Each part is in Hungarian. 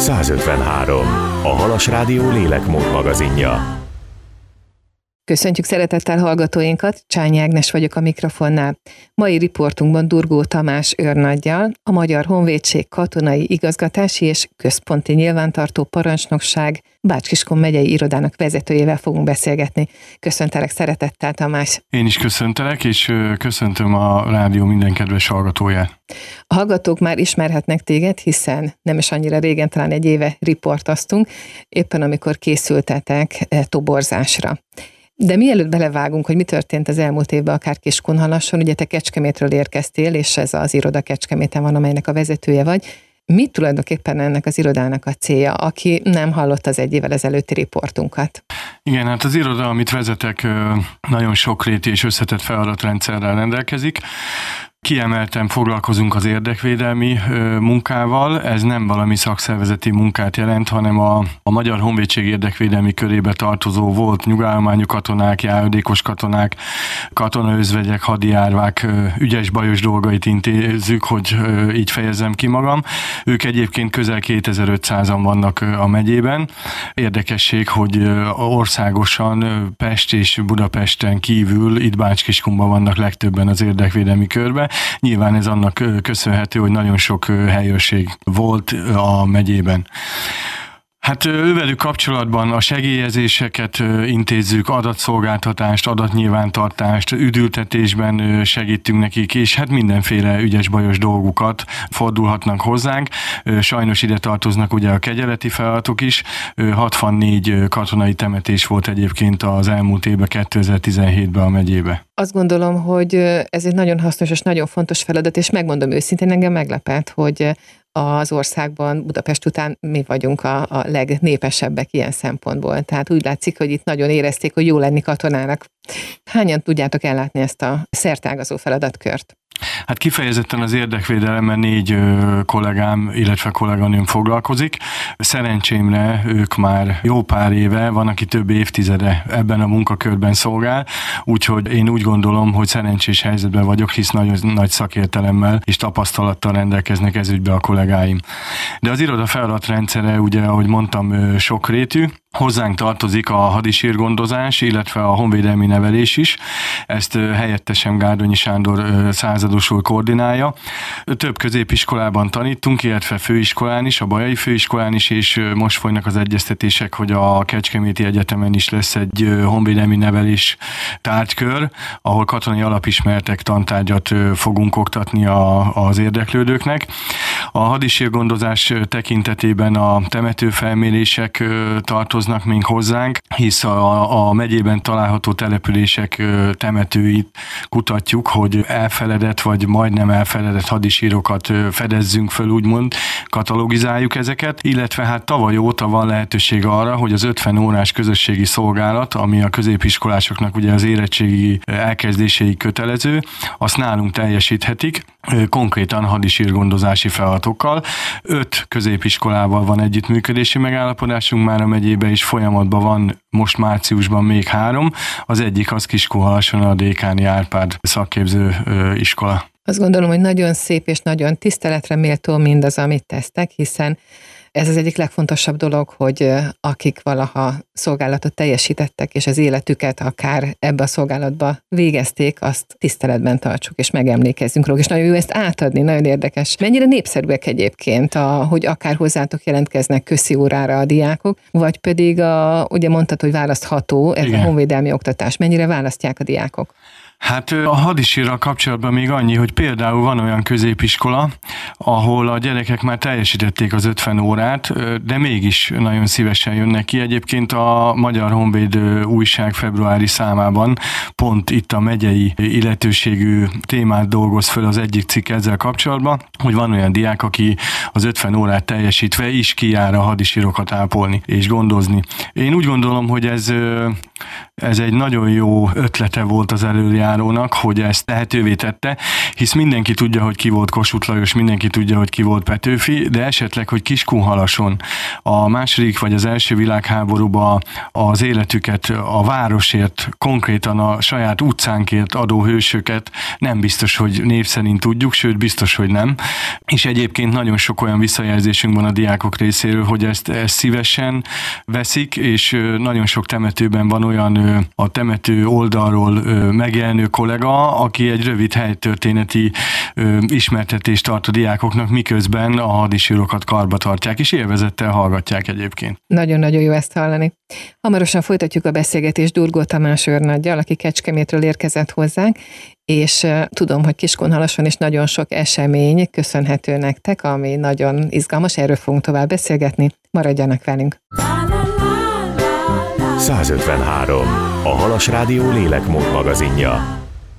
153. A Halas Rádió lélekmód magazinja. Köszöntjük szeretettel hallgatóinkat, Csányi Ágnes vagyok a mikrofonnál. Mai riportunkban Durgó Tamás őrnaggyal, a Magyar Honvédség Katonai Igazgatási és Központi Nyilvántartó Parancsnokság Bács-Kiskun megyei irodának vezetőjével fogunk beszélgetni. Köszöntelek szeretettel, Tamás! Én is köszöntelek, és köszöntöm a rádió minden kedves hallgatóját. A hallgatók már ismerhetnek téged, hiszen nem is annyira régen, talán egy éve riportoztunk, éppen amikor készültetek toborzásra. De mielőtt belevágunk, hogy mi történt az elmúlt évben akár Kiskunhalason, ugye te Kecskemétről érkeztél, és ez az iroda Kecskeméten van, amelynek a vezetője vagy. Mi tulajdonképpen ennek az irodának a célja, aki nem hallott az egy évvel ezelőtti riportunkat? Igen, hát az iroda, amit vezetek, nagyon sokrétű és összetett feladatrendszerrel rendelkezik. Kiemelten foglalkozunk az érdekvédelmi munkával, ez nem valami szakszervezeti munkát jelent, hanem a Magyar Honvédség érdekvédelmi körébe tartozó volt nyugállományú katonák, járulékos katonák, katonaözvegyek, hadijárvák ügyes-bajos dolgait intézzük, hogy így fejezzem ki magam. Ők egyébként közel 2500-an vannak a megyében. Érdekesség, hogy országosan Pest és Budapesten kívül itt Bács-Kiskunban vannak legtöbben az érdekvédelmi körbe. Nyilván ez annak köszönhető, hogy nagyon sok helyőrség volt a megyében. Hát ővelük kapcsolatban a segélyezéseket intézzük, adatszolgáltatást, adatnyilvántartást, üdültetésben segítünk nekik, és hát mindenféle ügyes-bajos dolgukat fordulhatnak hozzánk. Sajnos ide tartoznak ugye a kegyeleti feladatok is. 64 katonai temetés volt egyébként az elmúlt évben, 2017-ben a megyébe. Azt gondolom, hogy ez egy nagyon hasznos és nagyon fontos feladat, és megmondom őszintén, engem meglepett, hogy az országban Budapest után mi vagyunk a legnépesebbek ilyen szempontból. Tehát úgy látszik, hogy itt nagyon érezték, hogy jó lenni katonának. Hányan tudjátok ellátni ezt a szerteágazó feladatkört? Hát kifejezetten az érdekvédelemmel 4 kollégám, illetve kolléganőm foglalkozik. Szerencsémre ők már jó pár éve, van, aki több évtizede ebben a munkakörben szolgál, úgyhogy én úgy gondolom, hogy szerencsés helyzetben vagyok, hisz nagyon nagy szakértelemmel és tapasztalattal rendelkeznek ez ügyben a kollégáim. De az iroda feladatrendszere, ugye, ahogy mondtam, sokrétű. Hozzánk tartozik a hadisírgondozás, illetve a honvédelmi nevelés is. Ezt helyettesem Gárdonyi Sándor százados úr koordinálja. Több középiskolában tanítunk, illetve főiskolán is, a Bajai Főiskolán is, és most folynak az egyeztetések, hogy a Kecskeméti Egyetemen is lesz egy honvédelmi nevelés tárgykör, ahol katonai alapismeretek tantárgyat fogunk oktatni az érdeklődőknek. A hadisírgondozás tekintetében a temetőfelmérések tartoznak még hozzánk, hisz a megyében található települések temetőit kutatjuk, hogy elfeledett vagy majdnem elfeledett hadisírokat fedezzünk föl, úgymond katalogizáljuk ezeket, illetve hát tavaly óta van lehetőség arra, hogy az 50 órás közösségi szolgálat, ami a középiskolásoknak ugye az érettségi elkezdéséig kötelező, azt nálunk teljesíthetik, konkrétan hadisírgondozási feladatokkal. 5 középiskolával van együttműködési megállapodásunk már a megyében, és folyamatban van most márciusban még 3. Az egyik az Kiskunhalason a Dékáni Árpád szakképző iskola. Azt gondolom, hogy nagyon szép és nagyon tiszteletre méltó mindaz, amit tesztek, hiszen ez az egyik legfontosabb dolog, hogy akik valaha szolgálatot teljesítettek, és az életüket akár ebbe a szolgálatba végezték, azt tiszteletben tartsuk, és megemlékezzünk róla, és nagyon jó ezt átadni, nagyon érdekes. Mennyire népszerűek egyébként, hogy akár hozzátok jelentkeznek köszi órára a diákok, vagy pedig ugye mondtad, hogy választható ez a honvédelmi oktatás. Mennyire választják a diákok? Hát a hadisírral kapcsolatban még annyi, hogy például van olyan középiskola, ahol a gyerekek már teljesítették az 50 órát, de mégis nagyon szívesen jönnek ki. Egyébként a Magyar Honvéd újság februári számában pont itt a megyei illetőségű témát dolgoz föl az egyik cikk ezzel kapcsolatban, hogy van olyan diák, aki az 50 órát teljesítve is kijár a hadisírokat ápolni és gondozni. Én úgy gondolom, hogy ez egy nagyon jó ötlete volt az előjárásnak, időjárónak, hogy ezt lehetővé tette, hisz mindenki tudja, hogy ki volt Kossuth Lajos, mindenki tudja, hogy ki volt Petőfi, de esetleg, hogy Kiskunhalason a második vagy az első világháborúban az életüket a városért, konkrétan a saját utcánkért adó hősöket nem biztos, hogy név szerint tudjuk, sőt biztos, hogy nem. És egyébként nagyon sok olyan visszajelzésünk van a diákok részéről, hogy ezt szívesen veszik, és nagyon sok temetőben van olyan a temető oldalról megjelenő kollega, aki egy rövid helytörténeti ismertetést tart a diákoknak, miközben a hadisírokat karba tartják, és élvezettel hallgatják egyébként. Nagyon-nagyon jó ezt hallani. Hamarosan folytatjuk a beszélgetést Durgó Tamás őrnaggyal, aki Kecskemétről érkezett hozzánk, és tudom, hogy Kiskunhalason is nagyon sok esemény köszönhető nektek, ami nagyon izgalmas, erről fogunk tovább beszélgetni. Maradjanak velünk! 153. A Halas Rádió lélekmód magazinja.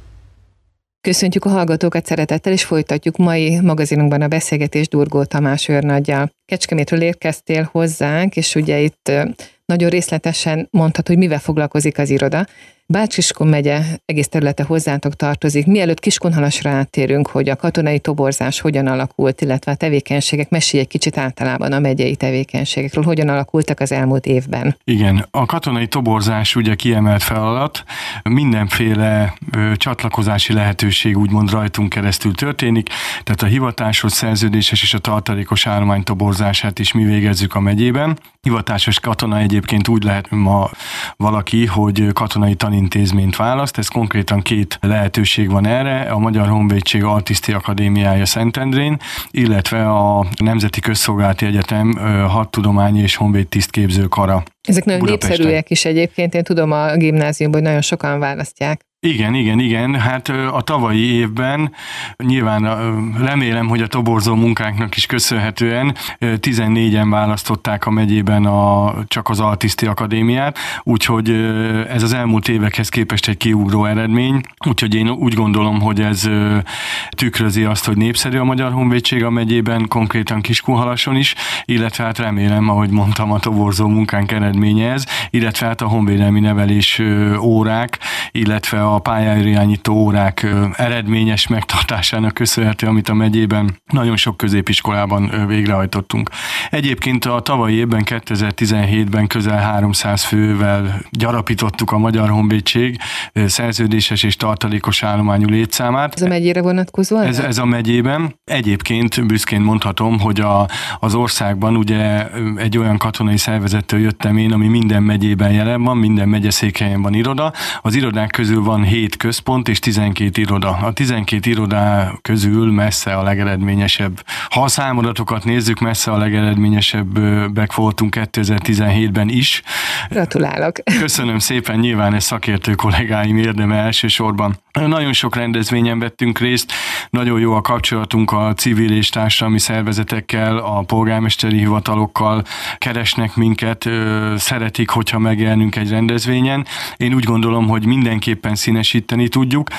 Köszöntjük a hallgatókat szeretettel, és folytatjuk mai magazinunkban a beszélgetést Durgó Tamás őrnaggyal. Kecskemétről érkeztél hozzánk, és ugye itt nagyon részletesen mondtad, hogy mivel foglalkozik az iroda. Bács-Kiskun megye egész területe hozzátok tartozik. Mielőtt Kiskunhalasra áttérünk, hogy a katonai toborzás hogyan alakult, illetve a tevékenységek, mesélj egy kicsit általában a megyei tevékenységekről, hogyan alakultak az elmúlt évben. Igen, a katonai toborzás ugye kiemelt feladat, mindenféle csatlakozási lehetőség úgymond rajtunk keresztül történik, tehát a hivatásos, szerződéses és a tartalékos állomány toborzását is mi végezzük a megyében. Hivatásos katona egyébként úgy lehet ma valaki, hogy katonai tanintézményt választ, ez konkrétan 2 lehetőség van erre, a Magyar Honvédség Altiszti Akadémiája Szentendrén, illetve a Nemzeti Közszolgálati Egyetem Hadtudományi és Honvéd Tisztképző Kara. Ezek nagyon népszerűek is egyébként, én tudom a gimnáziumban, hogy nagyon sokan választják. Igen. Hát a tavalyi évben nyilván remélem, hogy a toborzó munkánknak is köszönhetően 14-en választották a megyében csak az Altiszti Akadémiát, úgyhogy ez az elmúlt évekhez képest egy kiugró eredmény, úgyhogy én úgy gondolom, hogy ez tükrözi azt, hogy népszerű a Magyar Honvédség a megyében, konkrétan Kiskunhalason is, illetve hát remélem, ahogy mondtam, a toborzó munkánk eredménye ez, illetve hát a honvédelmi nevelés órák, illetve a pályáirányító órák eredményes megtartásának köszönhető, amit a megyében nagyon sok középiskolában végrehajtottunk. Egyébként a tavalyi évben, 2017-ben közel 300 fővel gyarapítottuk a Magyar Honvédség szerződéses és tartalékos állományú létszámát. Ez a megyére vonatkozó? Ez a megyében. Egyébként büszkén mondhatom, hogy az országban ugye egy olyan katonai szervezettől jöttem én, ami minden megyében jelen van, minden megyeszékhelyen van iroda. Az irodák közül van 7 központ és 12 iroda. A 12 irodá közül messze a legeredményesebb. Ha a számadatokat nézzük, messze a legeredményesebbek voltunk 2017-ben is. Gratulálok! Köszönöm szépen, nyilván ez szakértő kollégáim érdeme elsősorban. Nagyon sok rendezvényen vettünk részt, nagyon jó a kapcsolatunk a civil és társadalmi szervezetekkel, a polgármesteri hivatalokkal, keresnek minket, szeretik, hogyha megjelenünk egy rendezvényen. Én úgy gondolom, hogy mindenképpen színesíteni tudjuk.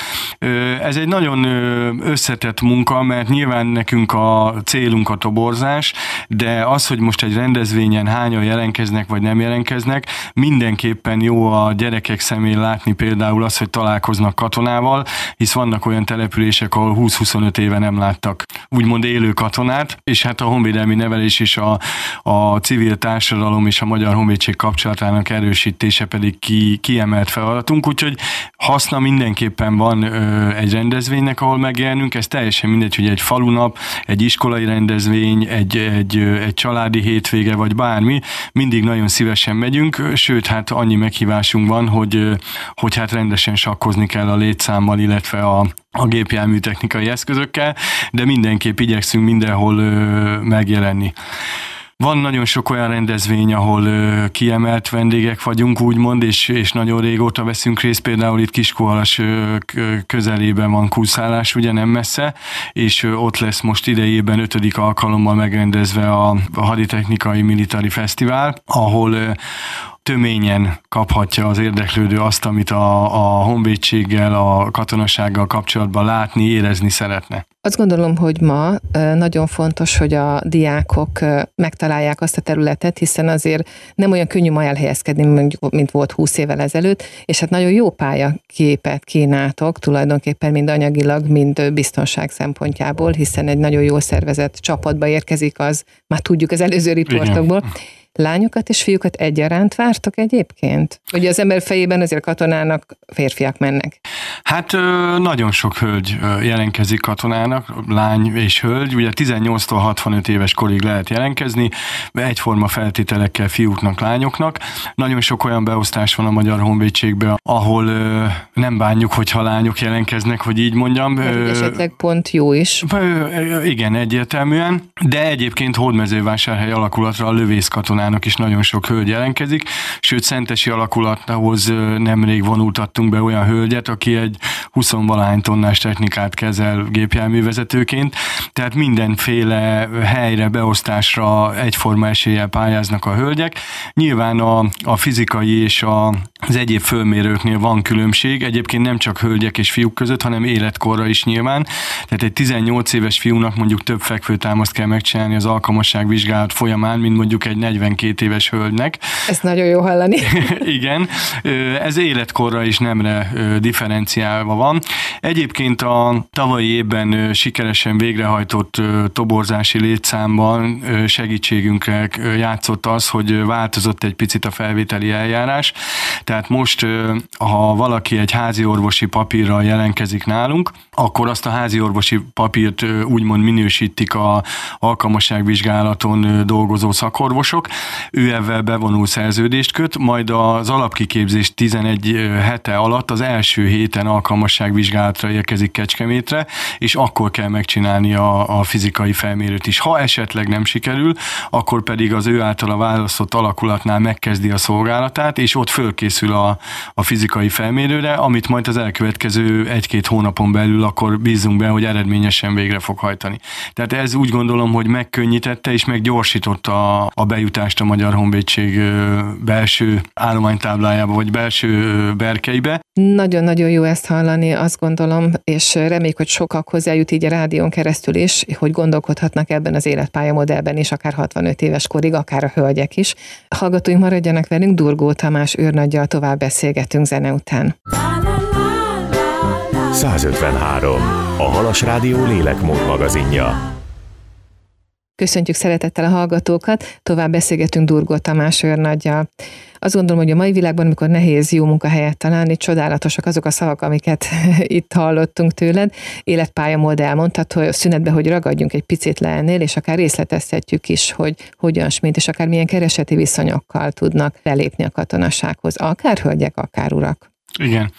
Ez egy nagyon összetett munka, mert nyilván nekünk a célunk a toborzás, de az, hogy most egy rendezvényen hányan jelentkeznek, vagy nem jelentkeznek, mindenképpen jó a gyerekek szemén látni például azt, hogy találkoznak katonával, hisz vannak olyan települések, ahol 20-25 éve nem láttak úgymond élő katonát, és hát a honvédelmi nevelés és a civil társadalom és a Magyar Honvédség kapcsolatának erősítése pedig kiemelt feladatunk, úgyhogy haszna mindenképpen van egy rendezvénynek, ahol megjelenünk, ez teljesen mindegy, hogy egy falunap, egy iskolai rendezvény, egy családi hétvége, vagy bármi, mindig nagyon szívesen megyünk, sőt, hát annyi meghívásunk van, hogy hát rendesen sakkozni kell a létszámmal, illetve a gépjárműtechnikai eszközökkel, de mindenképp igyekszünk mindenhol megjelenni. Van nagyon sok olyan rendezvény, ahol kiemelt vendégek vagyunk, úgymond, és nagyon régóta veszünk részt, például itt Kiskunhalas közelében van kúszállás, ugye nem messze, és ott lesz most idejében 5. alkalommal megrendezve a Haditechnikai Military Fesztivál, ahol töményen kaphatja az érdeklődő azt, amit a honvédséggel, a katonasággal kapcsolatban látni, érezni szeretne. Azt gondolom, hogy ma nagyon fontos, hogy a diákok megtalálják azt a területet, hiszen azért nem olyan könnyű ma elhelyezkedni, mint volt 20 évvel ezelőtt, és hát nagyon jó pályaképet kínáltok tulajdonképpen mind anyagilag, mind biztonság szempontjából, hiszen egy nagyon jól szervezett csapatba érkezik, az már tudjuk az előző riportokból. Igen. Lányokat és fiúkat egyaránt vártok egyébként? Ugye az ember fejében azért katonának férfiak mennek. Hát nagyon sok hölgy jelentkezik katonának, lány és hölgy. Ugye 18-tól 65 éves korig lehet jelentkezni, egyforma feltételekkel fiúknak, lányoknak. Nagyon sok olyan beosztás van a Magyar Honvédségben, ahol nem bánjuk, hogyha lányok jelentkeznek, hogy így mondjam. Esetleg pont jó is. Igen, egyértelműen. De egyébként Hódmezővásárhely alakulatra a lövészkatonának is nagyon sok hölgy jelentkezik, sőt szentesi alakulathoz nemrég vonultattunk be olyan hölgyet, aki egy 20-valahány tonnás technikát kezel gépjárművezetőként, tehát mindenféle helyre, beosztásra egyforma eséllyel pályáznak a hölgyek. Nyilván a fizikai és az egyéb fölmérőknél van különbség, egyébként nem csak hölgyek és fiúk között, hanem életkorra is nyilván. Tehát egy 18 éves fiúnak mondjuk több fekvőtámaszt kell megcsinálni az alkalmasságvizsgálat folyamán, mint mondjuk egy 42 éves hölgynek. Ezt nagyon jó hallani. Igen, ez életkorra is nemre differenciálva van. Egyébként a tavalyi évben sikeresen végrehajtott toborzási létszámban segítségünkre játszott az, hogy változott egy picit a felvételi eljárás. Tehát most, ha valaki egy háziorvosi papírral jelentkezik nálunk, akkor azt a háziorvosi papírt úgymond minősítik a alkalmasságvizsgálaton dolgozó szakorvosok. Ő ebben bevonul szerződést köt, majd az alapkiképzés 11 hete alatt az első héten alkalmasságvizsgálatra érkezik Kecskemétre, és akkor kell megcsinálni a fizikai felmérőt is. Ha esetleg nem sikerül, akkor pedig az ő általa választott alakulatnál megkezdi a szolgálatát, és ott fölkészül a fizikai felmérőre, amit majd az elkövetkező 1-2 hónapon belül akkor bízunk be, hogy eredményesen végre fog hajtani. Tehát ez úgy gondolom, hogy megkönnyítette és meggyorsította a bejutást a Magyar Honvédség belső állománytáblájába, vagy belső berkeibe. Nagyon-nagyon jó ezt hallani, azt gondolom, és reméljük, hogy sokak hozzájut így a rádión keresztül is, hogy gondolkodhatnak ebben az életpályamodellben is, akár 65 éves korig, akár a hölgyek is. Hallgatóink maradjanak velünk, Durgó Tamás őrnaggyal tovább beszélgetünk zene után. 153. A Halas Rádió lélekmód magazinja. Köszöntjük szeretettel a hallgatókat, tovább beszélgetünk Durgó Tamás őrnaggyal. Azt gondolom, hogy a mai világban, amikor nehéz jó munkahelyet találni, csodálatosak azok a szavak, amiket itt hallottunk tőled. Életpályamodell, mondhatod, hogy szünetbe, hogy ragadjunk egy picit le ennél, és akár részletezhetjük is, hogy hogyan, mint és akár milyen kereseti viszonyokkal tudnak belépni a katonasághoz, akár hölgyek, akár urak. Igen.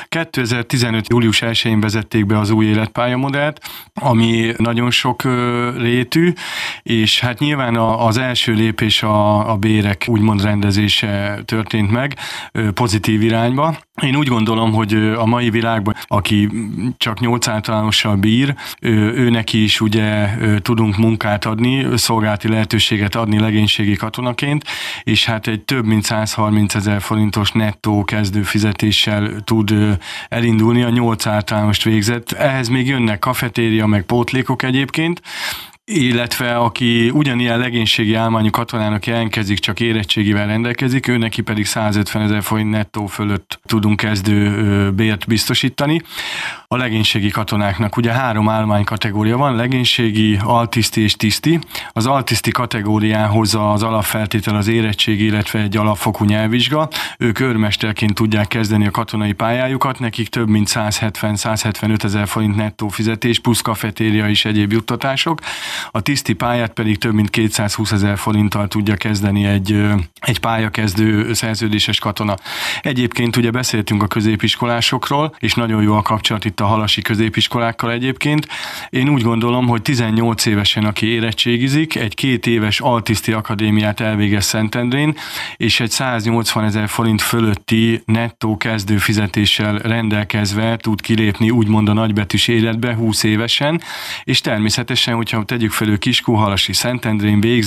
2015. július 1-én vezették be az új életpályamodellt, ami nagyon sok rétű, és hát nyilván az első lépés a bérek úgymond rendezése történt meg pozitív irányba. Én úgy gondolom, hogy a mai világban, aki csak 8 általánossal bír, ő neki is ugye tudunk munkát adni, szolgálati lehetőséget adni legénységi katonaként, és hát egy több mint 130 000 forintos nettó kezdőfizetéssel tud elindulni, a 8 általánost végzett. Ehhez még jönnek kafetéria, meg pótlékok egyébként, illetve aki ugyanilyen legénységi állományú katonának jelentkezik, csak érettségivel rendelkezik, ő neki pedig 150 000 forint nettó fölött tudunk kezdő bért biztosítani. A legénységi katonáknak ugye 3 állománykategória van, legénységi, altiszti és tiszti. Az altiszti kategóriához az alapfeltétel az érettségi, illetve egy alapfokú nyelvvizsga. Ők őrmesterként tudják kezdeni a katonai pályájukat, nekik több mint 170-175 000 forint nettó fizetés, plusz kafetéria és egyéb juttatások. A tiszti pályát pedig több mint 220 000 forinttal tudja kezdeni egy pályakezdő szerződéses katona. Egyébként ugye beszéltünk a középiskolásokról, és nagyon jó a kapcsolat itt a halasi középiskolákkal egyébként. Én úgy gondolom, hogy 18 évesen, aki érettségizik, egy 2 éves altiszti akadémiát elvégez Szentendrén, és egy 180 000 forint fölötti nettó kezdő fizetéssel rendelkezve tud kilépni úgymond a nagybetűs életbe 20 évesen, és természetesen, hogyha tegyük fel, ő Kiskóhalasi, Szentendrén végzett,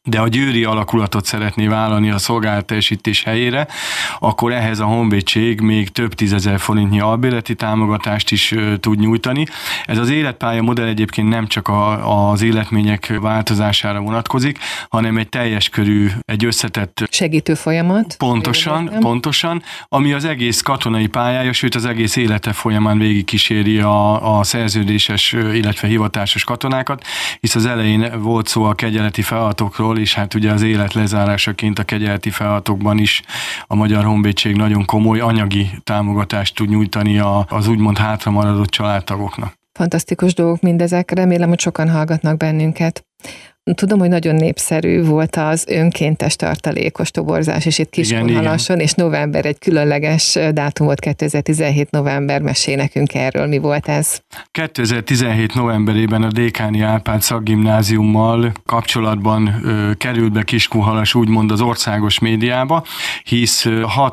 de a győri alakulatot szeretné vállalni a szolgálatteljesítés helyére, akkor ehhez a honvédség még több 10 000 forintnyi albérleti támogatást is tud nyújtani. Ez az életpálya modell egyébként nem csak az életmények változására vonatkozik, hanem egy teljes körű, egy összetett segítő folyamat. Pontosan, ami az egész katonai pályája, sőt az egész élete folyamán végigkíséri a szerződéses, illetve hivatásos katonákat, hisz az elején volt szó a kegyeleti feladatokról, és hát ugye az élet lezárásaként a kegyeleti feladatokban is a Magyar Honvédség nagyon komoly anyagi támogatást tud nyújtani az úgymond hátramaradott családtagoknak. Fantasztikus dolgok mindezek, remélem, hogy sokan hallgatnak bennünket. Tudom, hogy nagyon népszerű volt az önkéntes tartalékos toborzás, és itt Kiskunhalason, és november egy különleges dátum volt, 2017 november, mesélj nekünk erről, mi volt ez? 2017 novemberében a Dékáni Árpád Szakgimnáziummal kapcsolatban került be Kiskunhalas úgymond az országos médiába, hisz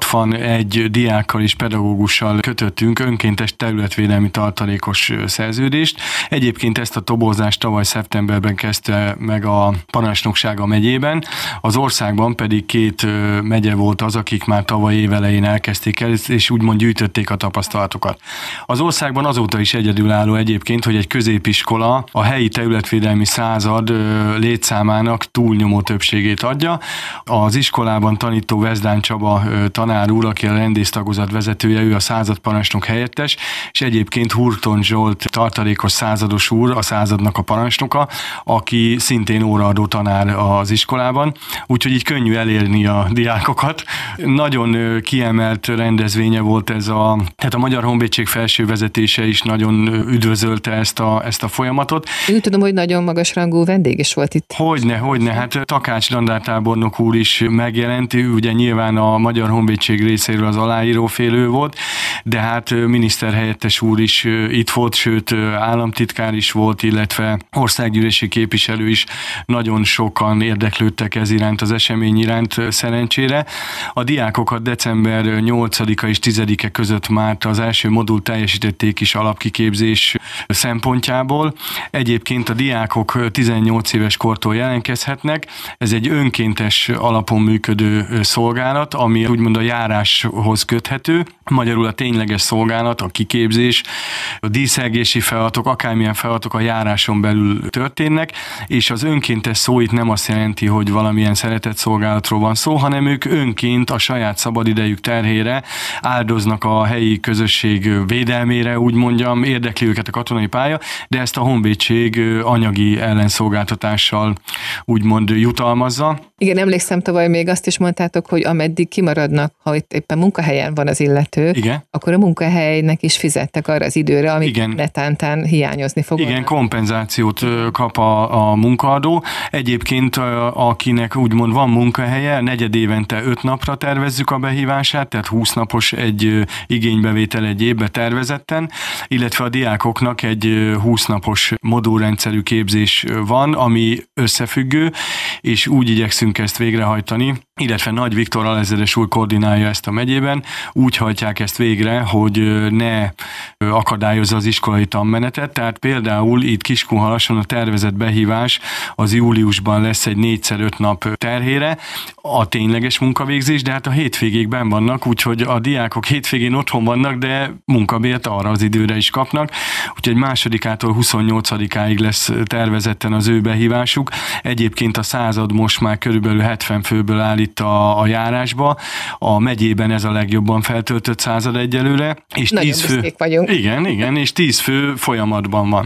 61 diákkal és pedagógussal kötöttünk önkéntes területvédelmi tartalékos szerződést. Egyébként ezt a toborzást tavaly szeptemberben kezdte meg a parancsnoksága megyében, az országban pedig 2 megye volt az, akik már tavaly évelején elkezdték el, és úgymond gyűjtötték a tapasztalatokat. Az országban azóta is egyedülálló egyébként, hogy egy középiskola a helyi területvédelmi század létszámának túlnyomó többségét adja. Az iskolában tanító Vezdán Csaba tanár úr, aki a rendésztagozat vezetője, ő a századparancsnok helyettes, és egyébként Hurton Zsolt tartalékos százados úr, a századnak a parancsnoka, aki szintén óraadó tanár az iskolában, úgyhogy így könnyű elérni a diákokat. Nagyon kiemelt rendezvénye volt tehát a Magyar Honvédség felső vezetése is nagyon üdvözölte ezt a folyamatot. Úgy tudom, hogy nagyon magasrangú vendég is volt itt. Hogyne, hát Takács dandártábornok úr is megjelent, ugye nyilván a Magyar Honvédség részéről az aláírófélő volt, de hát miniszterhelyettes úr is itt volt, sőt államtitkár is volt, illetve országgyűlési képviselő is. Nagyon sokan érdeklődtek ez iránt, az esemény iránt szerencsére. A diákokat december 8-a és 10-e között már az első modul teljesítették is alapkiképzés szempontjából. Egyébként a diákok 18 éves kortól jelentkezhetnek. Ez egy önkéntes alapon működő szolgálat, ami úgymond a járáshoz köthető. Magyarul a tényleges szolgálat, a kiképzés, a díszelgési feladatok, akármilyen feladatok a járáson belül történnek, és az önkéntes szó itt nem azt jelenti, hogy valamilyen szeretett szolgálatról van szó, hanem ők önként a saját szabadidejük terhére áldoznak a helyi közösség védelmére, úgy mondjam, érdekli őket a katonai pálya, de ezt a honvédség anyagi ellenszolgáltatással úgymond jutalmazza. Igen, emlékszem, tavaly még azt is mondtátok, hogy ameddig kimaradnak, ha itt éppen munkahelyen van az illető, igen, akkor a munkahelynek is fizettek arra az időre, amit netántán hiányozni fog. Igen, kompenzációt kap a munkaadó. Egyébként akinek úgymond van munkahelye, negyedévente 5 napra tervezzük a behívását, tehát 20 napos egy igénybevétel egy évbe tervezetten, illetve a diákoknak egy 20 napos modulrendszerű képzés van, ami összefüggő, és úgy igyekszünk ezt végrehajtani, illetve Nagy Viktor alezredes úr koordinálja ezt a megyében, úgy hajtják ezt végre, hogy ne akadályozza az iskolai tanmenetet, tehát például itt Kiskunhalason a tervezett behívás az júliusban lesz egy 4x5 nap terhére, a tényleges munkavégzés, de hát a hétvégék benn vannak, úgyhogy a diákok hétvégén otthon vannak, de munkabért arra az időre is kapnak, úgyhogy 2-től 28-áig lesz tervezetten az ő behívásuk. Egyébként a század most már körülbelül 70 főből áll itt a járásba, a megyében ez a legjobban feltöltött század egyelőre, és nagyon 10 fő vagyunk. Igen, és 10 fő folyamatban van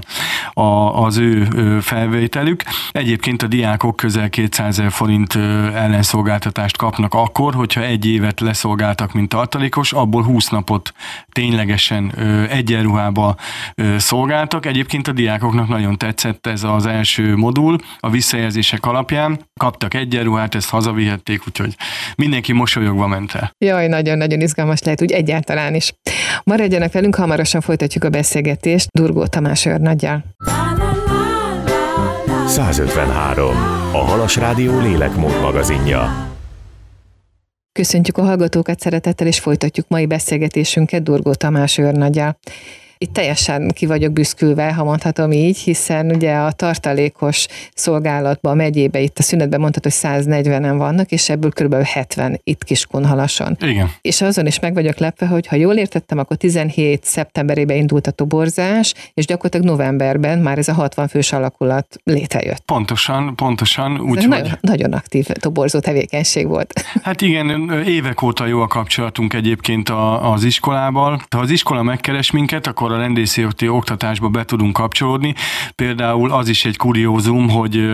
az ő felvételük. Egyébként a diákok közel 200 000 forint ellenszolgáltatást kapnak akkor, hogyha 1 évet leszolgáltak, mint tartalékos, abból 20 napot ténylegesen egyenruhába szolgáltak. Egyébként a diákoknak nagyon tetszett ez az első modul. A visszajelzések alapján kaptak egyenruhát, ezt hazavihették, úgyhogy mindenki mosolyogva ment el. Jaj, nagyon-nagyon izgalmas lehet, úgy egyáltalán is. Maradjanak velünk, hamarosan folytatjuk a beszélgetést Durgó Tamás őrnaggyal. 153. A Halas Rádió lélekmód magazinja. Köszöntjük a hallgatókat szeretettel, és folytatjuk mai beszélgetésünket Durgó Tamás őrnaggyal. Itt teljesen ki vagyok büszkülve, ha mondhatom így, hiszen ugye a tartalékos szolgálatban, a megyébe, itt a szünetben mondtad, hogy 140-en vannak, és ebből kb. 70 itt Kiskunhalason. Igen. És azon is meg vagyok lepve, hogy ha jól értettem, akkor 17 szeptemberében indult a toborzás, és gyakorlatilag novemberben már ez a 60 fős alakulat létrejött. Pontosan. Nagyon aktív toborzó tevékenység volt. Hát igen, évek óta jó a kapcsolatunk egyébként az iskolával. Ha az iskola megkeres minket, akkor a rendészeti oktatásba be tudunk kapcsolódni. Például az is egy kuriózum, hogy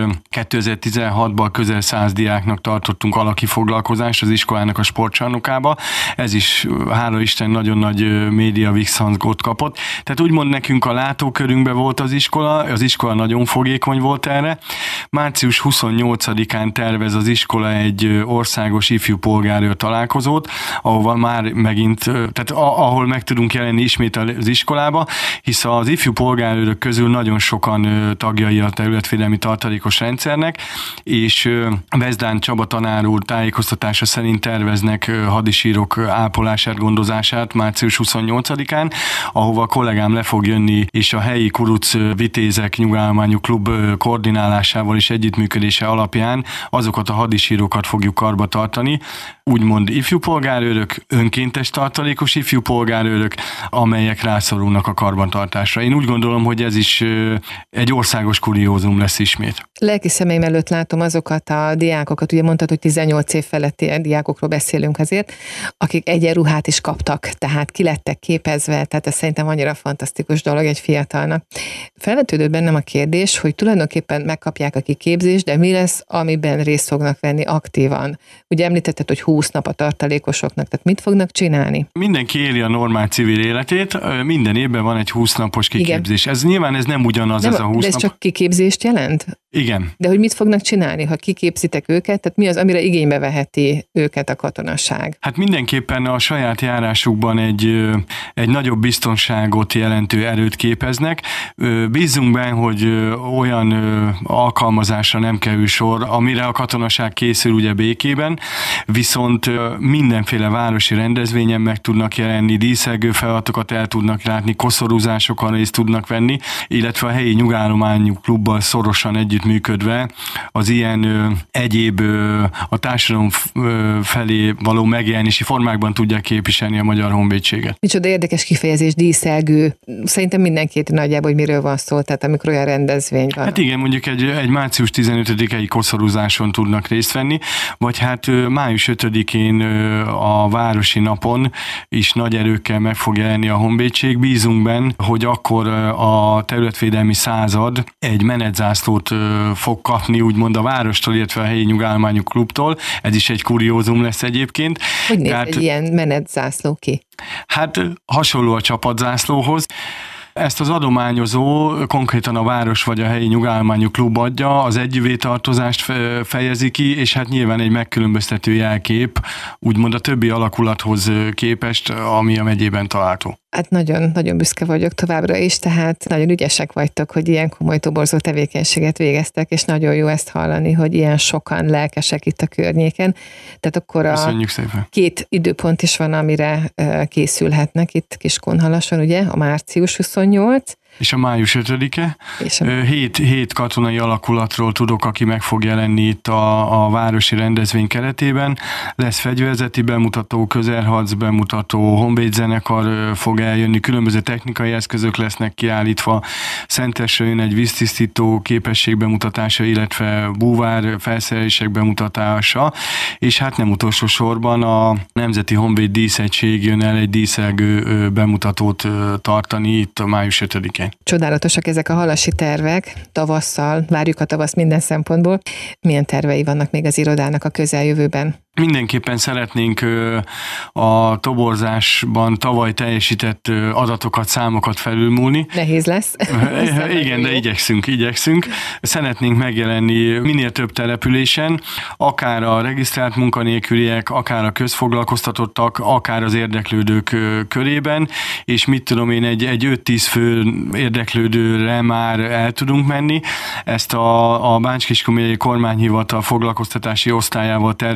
2016-ban közel 100 diáknak tartottunk alaki foglalkozást az iskolának a sportcsarnokába. Ez is, hála Isten, nagyon nagy média visszhangot kapott. Tehát úgymond nekünk a látókörünkben volt az iskola nagyon fogékony volt erre. Március 28-án tervez az iskola egy országos ifjú polgárőr találkozót, ahol már megint, tehát ahol meg tudunk jelenni ismét az iskolába, hisz az ifjú polgárőrök közül nagyon sokan tagjai a területvédelmi tartalékos rendszernek, és Vezdán Csaba tanár úr tájékoztatása szerint terveznek hadisírok ápolását, gondozását március 28-án, ahova a kollégám le fog jönni, és a helyi Kuruc Vitézek Nyugállományú Klub koordinálásával és együttműködése alapján azokat a hadisírokat fogjuk karba tartani, úgymond ifjú polgárőrök, önkéntes tartalékos ifjú polgárőrök, amelyek rászorulnak a karbantartásra. Én úgy gondolom, hogy ez is egy országos kuriózum lesz ismét. Lelki szemeim előtt látom azokat a diákokat, ugye mondtad, hogy 18 év feletti diákokról beszélünk azért, akik egyenruhát is kaptak, tehát ki lettek képezve, tehát ez szerintem annyira fantasztikus dolog egy fiatalnak. Felvetődött bennem a kérdés, hogy tulajdonképpen megkapják a kiképzést, de mi lesz, amiben részt fognak venni aktívan? Ugye említetted, hogy 20 nap a tartalékosoknak, tehát mit fognak csinálni? Mindenki éli a normál civil életét, minden évben van egy 20 napos kiképzés. Igen. Nyilván ez nem ugyanaz, nem, ez a 20 de ez nap. csak kiképzést jelent? Igen. De hogy mit fognak csinálni, ha kiképzitek őket, tehát mi az, amire igénybe veheti őket a katonaság? Hát mindenképpen a saját járásukban egy nagyobb biztonságot jelentő erőt képeznek. Bízunk benne, hogy olyan alkalmazásra nem kerül sor, amire a katonaság készül ugye békében, viszont mindenféle városi rendezvényen meg tudnak jelenni, díszelgő feladatokat el tudnak látni, koszorúzásokon részt tudnak venni, illetve a helyi nyugállományú klubbal szorosan együttműködve az ilyen egyéb a társadalom felé való megjelenési formákban tudják képviselni a Magyar Honvédséget. Micsoda érdekes kifejezés, díszelgő. Szerintem mindenkit nagyjából, hogy miről van szó, tehát amikor olyan rendezvény van. Hát igen, mondjuk egy március 15-i koszorúzáson tudnak részt venni, vagy hát május 5-én a városi napon is nagy erőkkel meg fog jelenni a honvédség. Bízunk benne, hogy akkor a területvédelmi század egy menetzászlót fog kapni, úgymond a várostól, illetve a helyi nyugállományú klubtól. Ez is egy kuriózum lesz egyébként. Hogy néz egy ilyen menetzászló ki? Hát hasonló a csapatzászlóhoz. Ezt az adományozó konkrétan a város vagy a helyi nyugállományú klub adja, az együvé tartozást fejezi ki, és hát nyilván egy megkülönböztető jelkép, úgymond a többi alakulathoz képest, ami a megyében található. Hát nagyon, nagyon büszke vagyok továbbra is, tehát nagyon ügyesek vagytok, hogy ilyen komoly toborzó tevékenységet végeztek, és nagyon jó ezt hallani, hogy ilyen sokan lelkesek itt a környéken. Tehát akkor Köszönjük szépen. 2 időpont is van, amire készülhetnek itt Kiskunhalason, ugye, a március 28, és a május 5-e. 7 katonai alakulatról tudok, aki meg fog jelenni itt a városi rendezvény keretében. Lesz fegyverzeti bemutató, közelharc bemutató, honvédzenekar fog eljönni, különböző technikai eszközök lesznek kiállítva, Szentesre jön egy víztisztító képesség bemutatása, illetve búvár felszerelések bemutatása, és hát nem utolsó sorban a Nemzeti Honvéd Díszegység jön el egy díszelgő bemutatót tartani itt a május 5-én. Csodálatosak ezek a halasi tervek, tavasszal, várjuk a tavasz minden szempontból. Milyen tervei vannak még az irodának a közeljövőben? Mindenképpen szeretnénk a toborzásban tavaly teljesített adatokat, számokat felülmúlni. Nehéz lesz. Igen, de igyekszünk. Szeretnénk megjelenni minél több településen, akár a regisztrált munkanélküliek, akár a közfoglalkoztatottak, akár az érdeklődők körében, és mit tudom én, egy 5-10 fő érdeklődőre már el tudunk menni. Ezt a Bács-Kiskun megyei kormányhivatal foglalkoztatási osztályával tervezünk is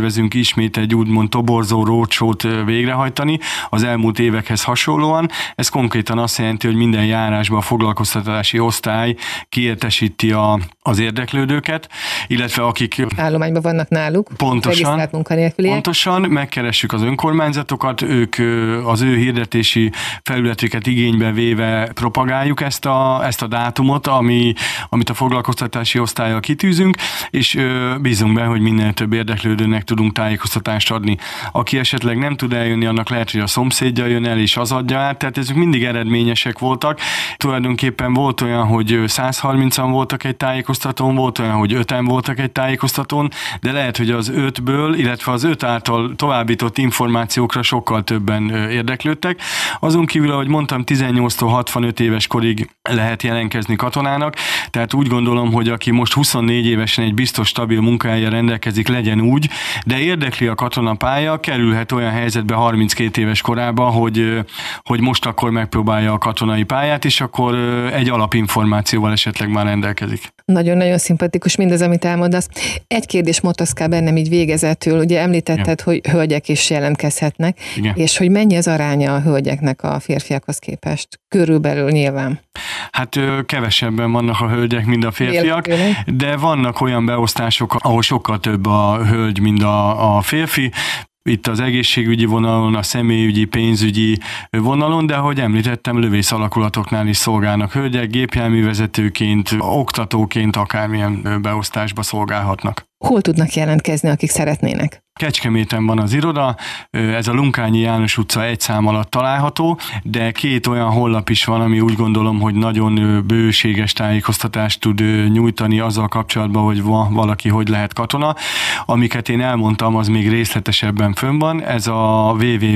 ismét egy úgymond toborzó roadshow-t végrehajtani az elmúlt évekhez hasonlóan. Ez konkrétan azt jelenti, hogy minden járásban a foglalkoztatási osztály kiértesíti az érdeklődőket, illetve akik állományban vannak náluk, regisztrált munkanélküliek. Pontosan, megkeressük az önkormányzatokat, ők az ő hirdetési felületüket igénybe véve propagáljuk ezt a dátumot, amit a foglalkoztatási osztállyal kitűzünk, és bízunk be, hogy minél több érdeklődőnek tudunk tájékoztatást adni. Aki esetleg nem tud eljönni, annak lehet, hogy a szomszédja jön el és az adja át, tehát ezek mindig eredményesek voltak. Tulajdonképpen volt olyan, hogy 130-an voltak egy tájékoztatón, volt olyan, hogy 5-en voltak egy tájékoztatón, de lehet, hogy az 5-ből, illetve az 5 által továbbított információkra sokkal többen érdeklődtek. Azon kívül, ahogy mondtam, 18-tól 65 éves korig lehet jelentkezni katonának, tehát úgy gondolom, hogy aki most 24 évesen egy biztos, stabil munkahelyen rendelkezik, legyen úgy, de érdekli a katonapálya, kerülhet olyan helyzetbe 32 éves korában, hogy most akkor megpróbálja a katonai pályát, és akkor egy alapinformációval esetleg már rendelkezik. Nagyon-nagyon szimpatikus mindez, amit elmondasz. Egy kérdés motoszkál bennem így végezetül. Ugye említetted, hogy hölgyek is jelentkezhetnek, és hogy mennyi az aránya a hölgyeknek a férfiakhoz képest? Körülbelül nyilván. Hát kevesebben vannak a hölgyek, mint a férfiak, de vannak olyan beosztások, ahol sokkal több a hölgy, mint a férfi. Itt az egészségügyi vonalon, a személyügyi, pénzügyi vonalon, de ahogy említettem, lövész alakulatoknál is szolgálnak hölgyek, gépjárművezetőként, oktatóként, akármilyen beosztásba szolgálhatnak. Hol tudnak jelentkezni, akik szeretnének? Kecskeméten van az iroda, ez a Lunkányi János utca 1 szám alatt található, de 2 olyan honlap is van, ami úgy gondolom, hogy nagyon bőséges tájékoztatást tud nyújtani azzal kapcsolatban, hogy valaki hogy lehet katona. Amiket én elmondtam, az még részletesebben fönn van, ez a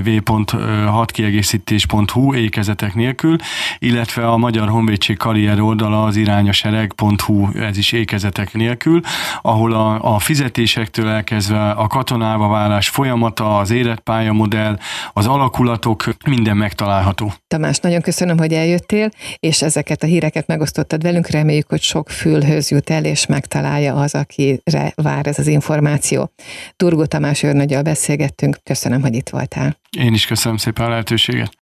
www.hadkiegészítés.hu ékezetek nélkül, illetve a Magyar Honvédség karrier oldala az irányasereg.hu, ez is ékezetek nélkül, ahol a fizetésektől elkezdve a katonává válás folyamata, az életpályamodell, az alakulatok, minden megtalálható. Tamás, nagyon köszönöm, hogy eljöttél, és ezeket a híreket megosztottad velünk. Reméljük, hogy sok fülhöz jut el, és megtalálja az, akire vár ez az információ. Durgó Tamás őrnaggyal beszélgettünk. Köszönöm, hogy itt voltál. Én is köszönöm szépen a lehetőséget.